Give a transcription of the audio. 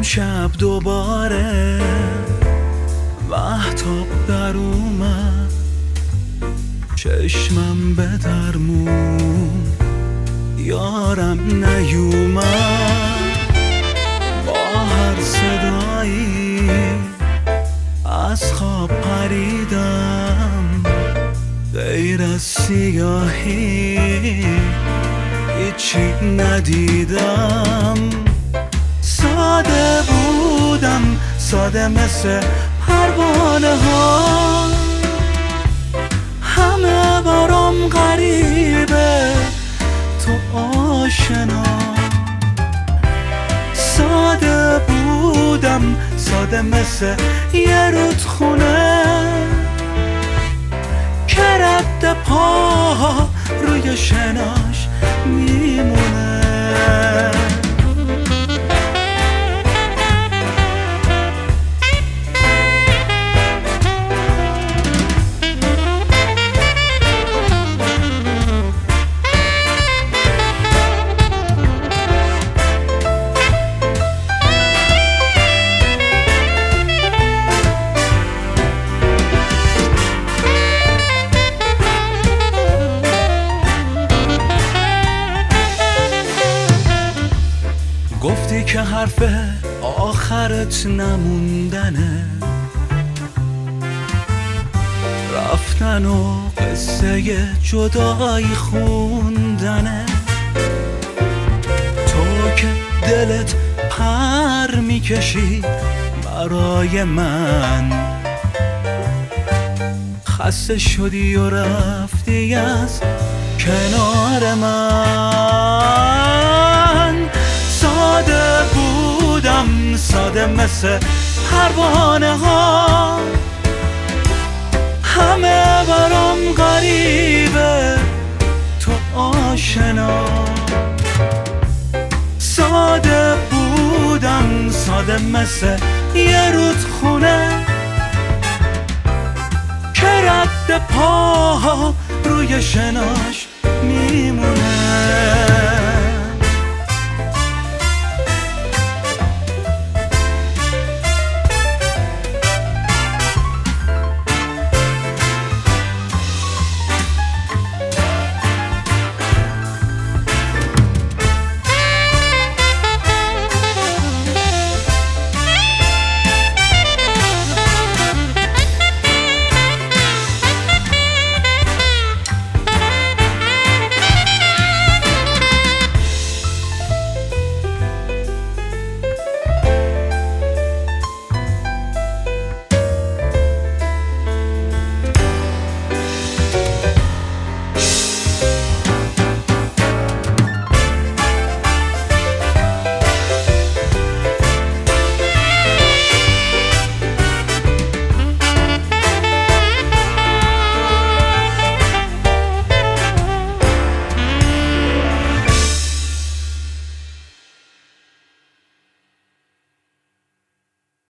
امشب دوباره مهتاب در اومد، چشمم به درمون یارم نیومد. با هر صدایی از خواب پریدم، غیر از سیاهی هیچی ندیدم. ساده بودم، ساده مثل پروانه ها، همه برام غریبه تو آشنا. ساده بودم، ساده مثل یه رودخونه که رد پا روی شناش میمونه. گفتی که حرف آخرت نموندنه، رفتن و قصه جدایی خوندنه. تو که دلت پر میکشی برای من، خسته شدی و رفتی از کنار من. ساده بودم، ساده مثل پروانه ها، همه برام غریبه تو آشنا. ساده بودم، ساده مثل یه رودخونه که رد پا روی شناش میمونه.